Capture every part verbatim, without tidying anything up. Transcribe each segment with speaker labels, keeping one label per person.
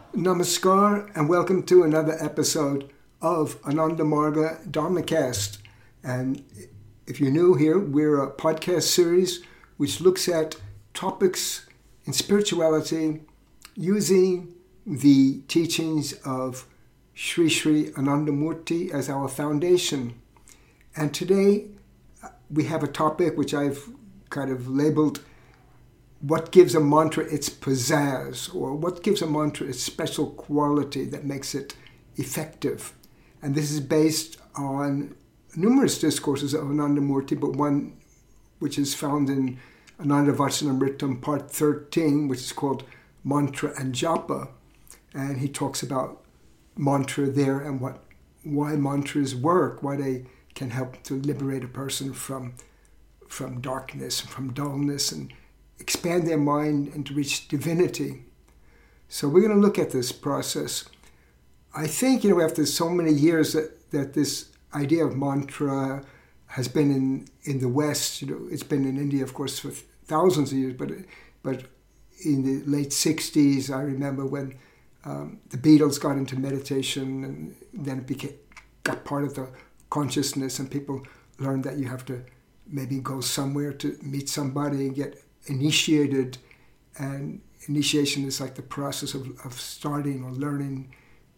Speaker 1: Namaskar and welcome to another episode of Ananda Marga Dharmacast. And if you're new here, we're a podcast series which looks at topics in spirituality using the teachings of Sri Sri Anandamurti as our foundation. And today we have a topic which I've kind of labeled what gives a mantra its pizzazz, or what gives a mantra its special quality that makes it effective. And this is based on numerous discourses of Anandamurti, but one which is found in Ananda Vachanamritam part thirteen, which is called Mantra and Japa. And he talks about mantra there and what why mantras work, why they can help to liberate a person from, from darkness, from dullness, and expand their mind and to reach divinity. So we're going to look at this process. I think, you know, after so many years that, that this idea of mantra has been in, in the West, you know, it's been in India, of course, for thousands of years, but but in the late sixties, I remember when um, the Beatles got into meditation, and then it became got part of the consciousness, and people learned that you have to maybe go somewhere to meet somebody and get initiated, and initiation is like the process of, of starting or learning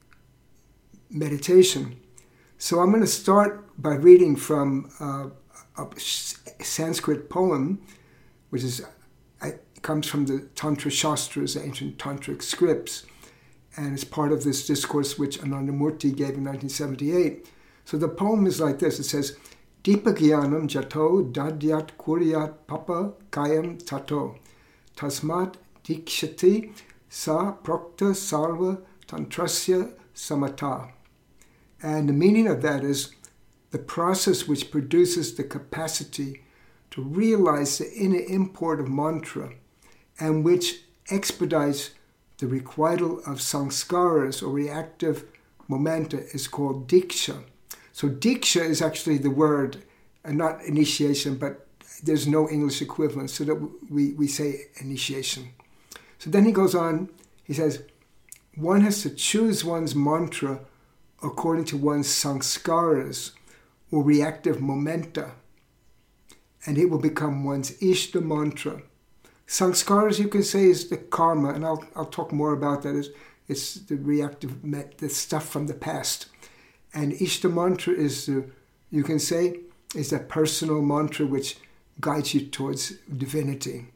Speaker 1: meditation. So I'm going to start by reading from uh, a Sanskrit poem, which is it comes from the Tantra Shastras, the ancient tantric scripts, and it's part of this discourse which Anandamurti gave in nineteen seventy-eight. So the poem is like this. It says, Dipagyanam jato dadyat kuryat papa kayam tato tasmat dikshati sa prokta sarva tantrasya samata. And the meaning of that is the process which produces the capacity to realize the inner import of mantra and which expedites the requital of sanskaras or reactive momenta is called diksha. So diksha is actually the word, and not initiation, but there's no English equivalent, so that we, we say initiation. So then he goes on, he says, one has to choose one's mantra according to one's sanskaras, or reactive momenta, and it will become one's Ishta mantra. Sanskaras, you can say, is the karma, and I'll I'll talk more about that. It's, it's the reactive, the stuff from the past. And Ishta mantra is, the, you can say, is that personal mantra which guides you towards divinity.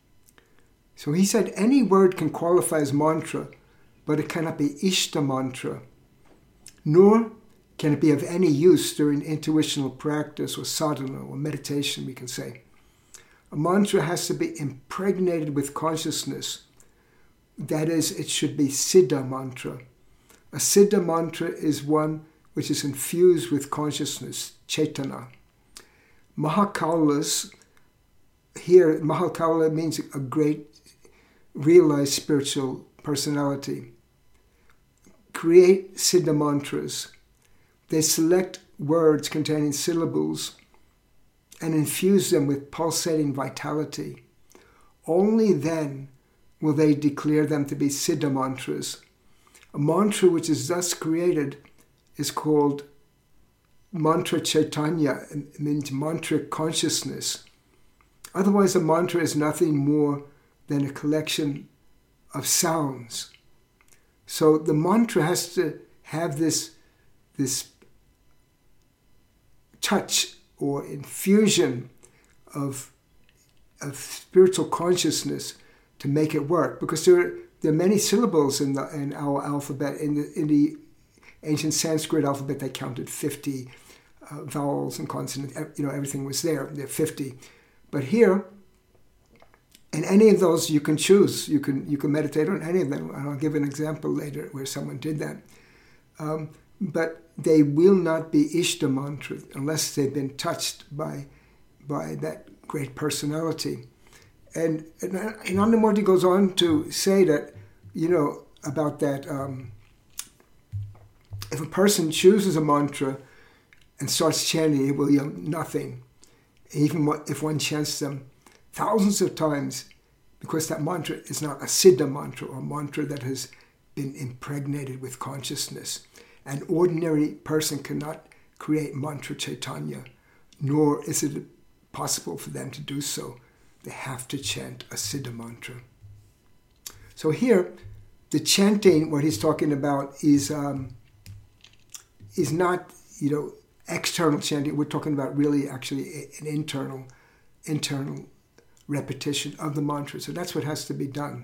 Speaker 1: So he said any word can qualify as mantra, but it cannot be Ishta mantra, nor can it be of any use during intuitional practice or sadhana or meditation, we can say. A mantra has to be impregnated with consciousness. That is, it should be Siddha mantra. A Siddha mantra is one which is infused with consciousness, Chaitana. Mahakaulas, here, Mahakaula means a great realized spiritual personality. Create Siddha mantras. They select words containing syllables and infuse them with pulsating vitality. Only then will they declare them to be Siddha mantras. A mantra which is thus created is called mantra chaitanya. It means mantra consciousness. Otherwise, a mantra is nothing more than a collection of sounds. So the mantra has to have this, this touch or infusion of, of spiritual consciousness to make it work, because there are, there are many syllables in the in our alphabet. In the in the ancient Sanskrit alphabet, they counted fifty uh, vowels and consonants. You know, everything was there. There are fifty, but here, in any of those, you can choose. You can you can meditate on any of them, and I'll give an example later where someone did that. Um, but they will not be Ishta mantra unless they've been touched by by that great personality. And, and Anandamurti goes on to say that, you know, about that, um, if a person chooses a mantra and starts chanting, it will yield nothing. Even if one chants them thousands of times, because that mantra is not a Siddha mantra, or a mantra that has been impregnated with consciousness. An ordinary person cannot create mantra Chaitanya, nor is it possible for them to do so. They have to chant a Siddha mantra. So here, the chanting, what he's talking about, is um, is not, you know, external chanting. We're talking about really actually an internal, internal repetition of the mantra. So that's what has to be done.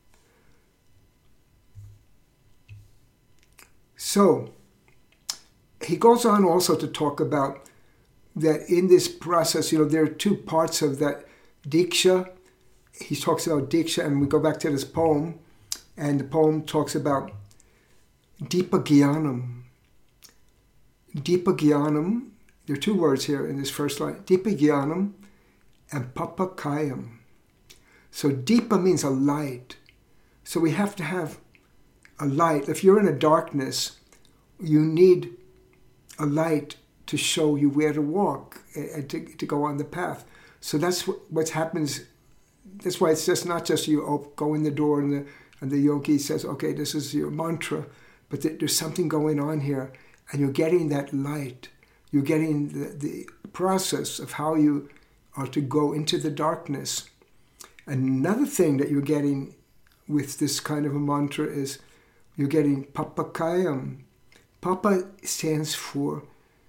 Speaker 1: So he goes on also to talk about that in this process, you know, there are two parts of that Diksha. He talks about Diksha, and we go back to this poem, and the poem talks about Deepa Gyanam. Deepa Gyanam, there are two words here in this first line, Deepa Gyanam and Papa Kayam. So Deepa means a light. So we have to have a light. If you're in a darkness, you need a light to show you where to walk and to, to go on the path. So that's what, what happens. That's why it's just not just you oh, go in the door and the, and the yogi says, okay, this is your mantra, but there's something going on here, and you're getting that light. You're getting the, the process of how you are to go into the darkness. Another thing that you're getting with this kind of a mantra is you're getting Papa Kayam. Papa stands for,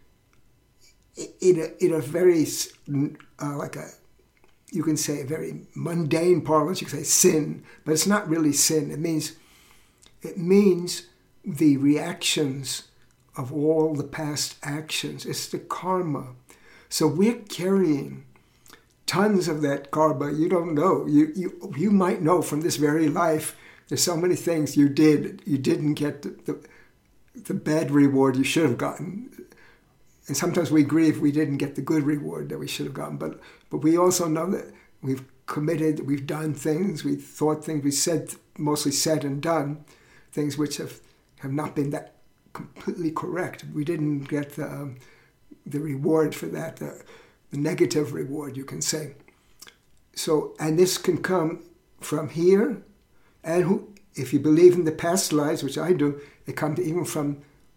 Speaker 1: in a, in a very, uh, like a, you can say a very mundane parlance, you can say sin, but it's not really sin. It means, it means the reactions of all the past actions. It's the karma. So we're carrying tons of that karma. You don't know. You, you, you might know from this very life, there's so many things you did, you didn't get the, the, the bad reward you should have gotten. And sometimes we grieve we didn't get the good reward that we should have gotten. But but we also know that we've committed, we've done things, we've thought things, we said, mostly said and done, things which have, have not been that completely correct. We didn't get the, um, the reward for that, the, the negative reward, you can say. So, and this can come from here, and who, if you believe in the past lives, which I do, it comes even from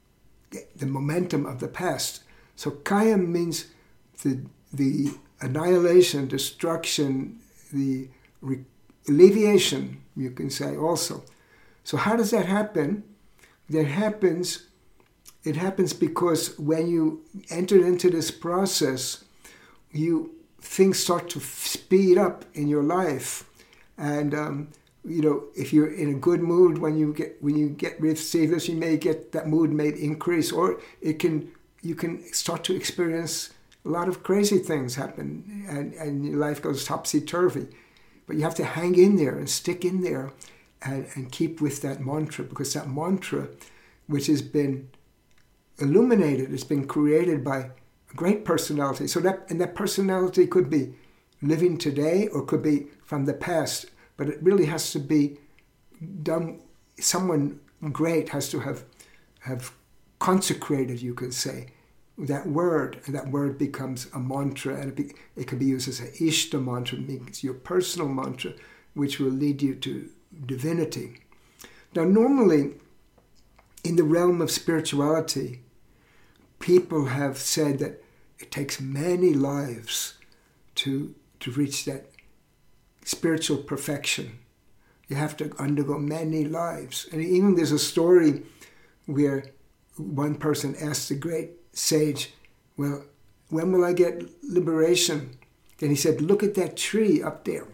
Speaker 1: the momentum of the past. So Kayam means the the annihilation, destruction, the re- alleviation, you can say also. So how does that happen? That happens, it happens because when you enter into this process, you things start to speed up in your life. And um, you know, if you're in a good mood when you get when you get receive this, you may get that mood may increase, or it can you can start to experience a lot of crazy things happen, and, and your life goes topsy-turvy. But you have to hang in there and stick in there and, and keep with that mantra, because that mantra, which has been illuminated, it's been created by a great personality. So that and that personality could be living today or could be from the past, but it really has to be done. Someone great has to have have consecrated, you could say, that word, and that word becomes a mantra, and it, be, it can be used as an Ishta mantra, means your personal mantra, which will lead you to divinity. Now, normally, in the realm of spirituality, people have said that it takes many lives to to reach that spiritual perfection. You have to undergo many lives. And even there's a story where one person asked the great sage, well, when will I get liberation? And he said, look at that tree up there.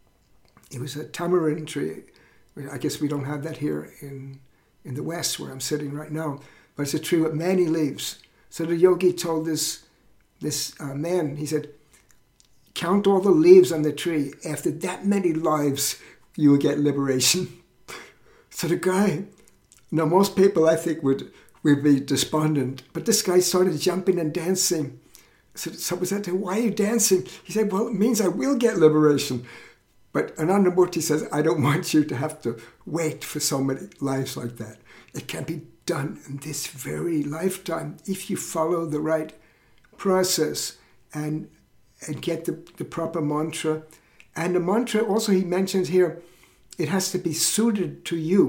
Speaker 1: It was a tamarind tree. I guess we don't have that here in, in the West where I'm sitting right now, but it's a tree with many leaves. So the yogi told this, this uh, man, he said, count all the leaves on the tree. After that many lives, you will get liberation. So the guy, now most people I think would, would be despondent, but this guy started jumping and dancing. So someone said to him, why are you dancing? He said, well, it means I will get liberation. But Anandamurti says, I don't want you to have to wait for so many lives like that. It can be done in this very lifetime if you follow the right process and and get the, the proper mantra. And the mantra also he mentions here, it has to be suited to you.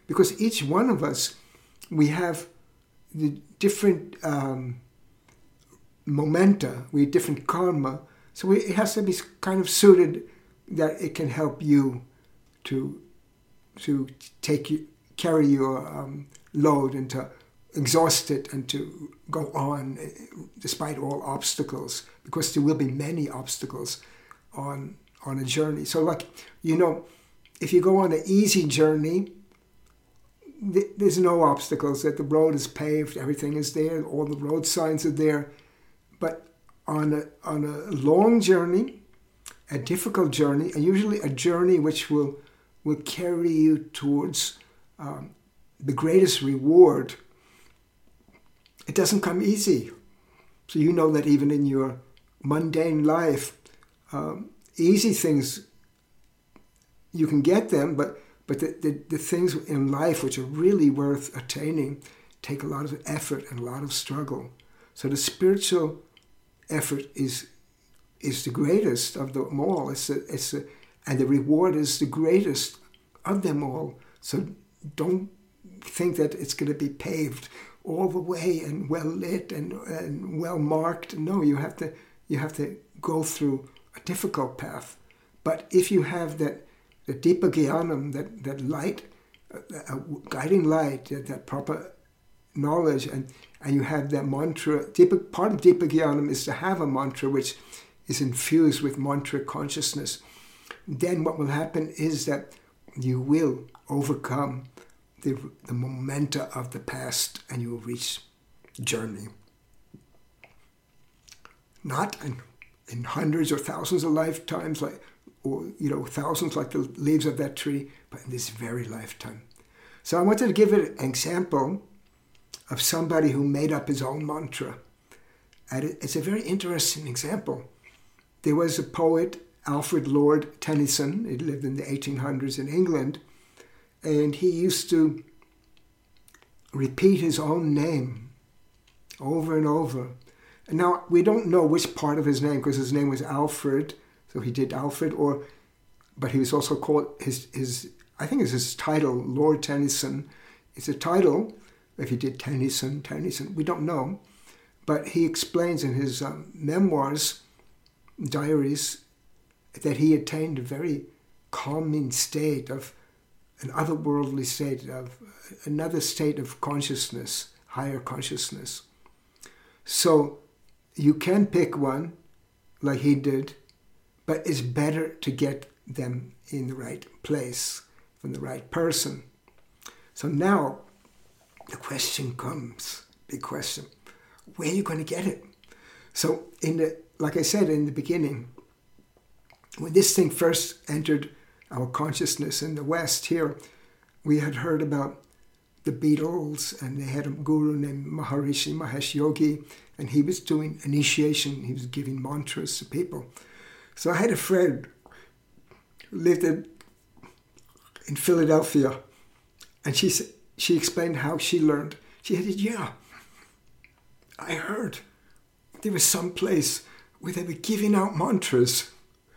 Speaker 1: because each one of us, we have the different um, momenta, we have different karma, so we, it has to be kind of suited that it can help you to to take you, carry your um, load and to exhaust it and to go on despite all obstacles, because there will be many obstacles on on a journey. So like, you know, if you go on an easy journey, th- there's no obstacles, that the road is paved, everything is there, all the road signs are there. But on a on a long journey, a difficult journey, and usually a journey which will will carry you towards um, the greatest reward, it doesn't come easy. So you know that even in your mundane life, um, easy things, you can get them, but, but the, the, the things in life which are really worth attaining take a lot of effort and a lot of struggle. So the spiritual effort is is the greatest of them all. It's a, it's a, and the reward is the greatest of them all. So don't think that it's going to be paved all the way and well lit and, and well marked. No, you have to you have to go through a difficult path. But if you have that the Dipa Gyanam, that, that light, a, a guiding light, that, that proper knowledge, and, and you have that mantra, Dipa, part of Dipa Gyanam is to have a mantra which is infused with mantra consciousness. Then what will happen is that you will overcome the, the momenta of the past and you will reach journey. Not in, in hundreds or thousands of lifetimes, like, or you know, thousands like the leaves of that tree, but in this very lifetime. So I wanted to give an example of somebody who made up his own mantra. And it, it's a very interesting example. There was a poet, Alfred Lord Tennyson. He lived in the eighteen hundreds in England, and he used to repeat his own name over and over. And now, we don't know which part of his name, because his name was Alfred, so he did Alfred, or, but he was also called, his, his I think it's his title, Lord Tennyson. It's a title, if he did Tennyson, Tennyson, we don't know. But he explains in his um, memoirs, diaries, that he attained a very calming state of an otherworldly state, of another state of consciousness, higher consciousness. So you can pick one like he did, but it's better to get them in the right place, from the right person. So now the question comes, big question, where are you going to get it? So in the, like I said in the beginning, when this thing first entered our consciousness in the West here, we had heard about the Beatles, and they had a guru named Maharishi Mahesh Yogi, and he was doing initiation, he was giving mantras to people. So I had a friend who lived in, in Philadelphia, and she said, she explained how she learned. She said, yeah, I heard there was some place where they were giving out mantras.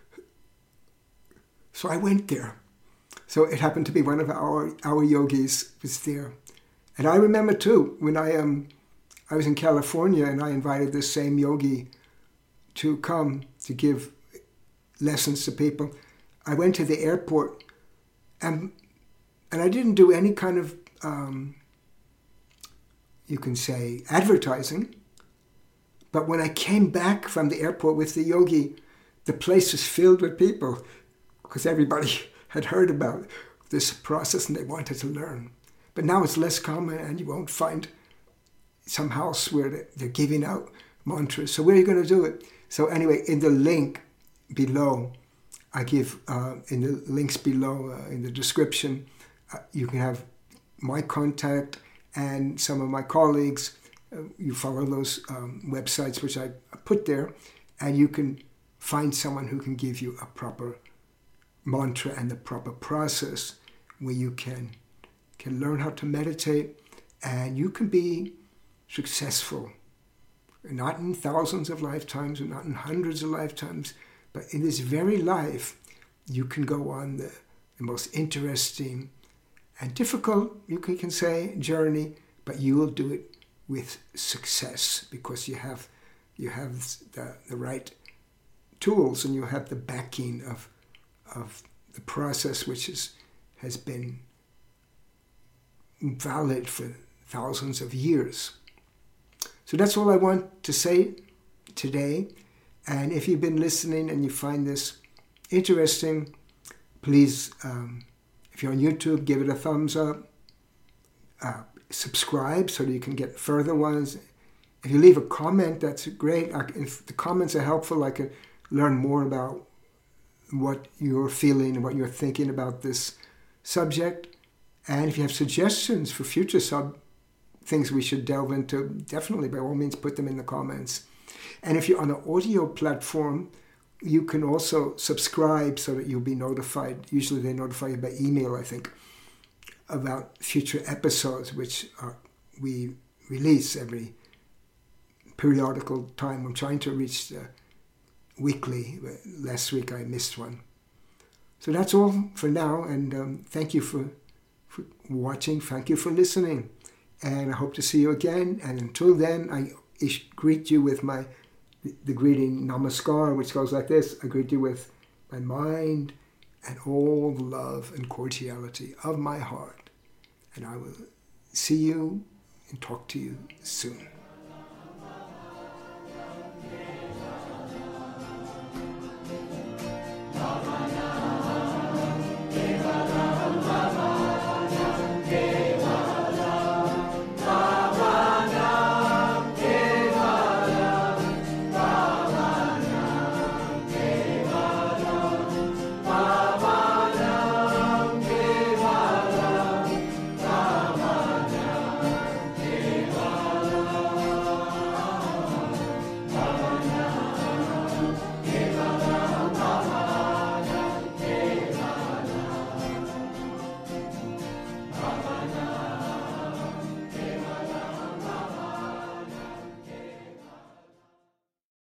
Speaker 1: So I went there. So it happened to be one of our, our yogis was there. And I remember too, when I um I was in California and I invited this same yogi to come to give lessons to people. I went to the airport and and I didn't do any kind of um, you can say advertising. But when I came back from the airport with the yogi, the place was filled with people, because everybody had heard about this process and they wanted to learn. But now it's less common, and you won't find some house where they're giving out mantras. So where are you going to do it? So anyway, in the link below, I give, uh, in the links below, uh, in the description, uh, you can have my contact and some of my colleagues. Uh, you follow those um, websites which I put there, and you can find someone who can give you a proper mantra and the proper process where you can can learn how to meditate, and you can be successful, not in thousands of lifetimes, or not in hundreds of lifetimes, but in this very life, you can go on the, the most interesting and difficult, you can, can say, journey, but you will do it with success because you have you have the, the right tools and you have the backing of of the process, which is has been valid for thousands of years. So that's all I want to say today. And if you've been listening and you find this interesting, please, um, if you're on YouTube, give it a thumbs up. Uh, subscribe so that you can get further ones. If you leave a comment, that's great. I, if the comments are helpful, I can learn more about what you're feeling and what you're thinking about this subject. And if you have suggestions for future sub things we should delve into, definitely, by all means, put them in the comments. And if you're on an audio platform, you can also subscribe so that you'll be notified. Usually they notify you by email, I think, about future episodes, which are, we release every periodical time. I'm trying to reach the weekly. Last week I missed one. So that's all for now, and um, thank you for, for watching. Thank you for listening. And I hope to see you again. And until then, I greet you with my the greeting Namaskar, which goes like this. I greet you with my mind and all the love and cordiality of my heart. And I will see you and talk to you soon.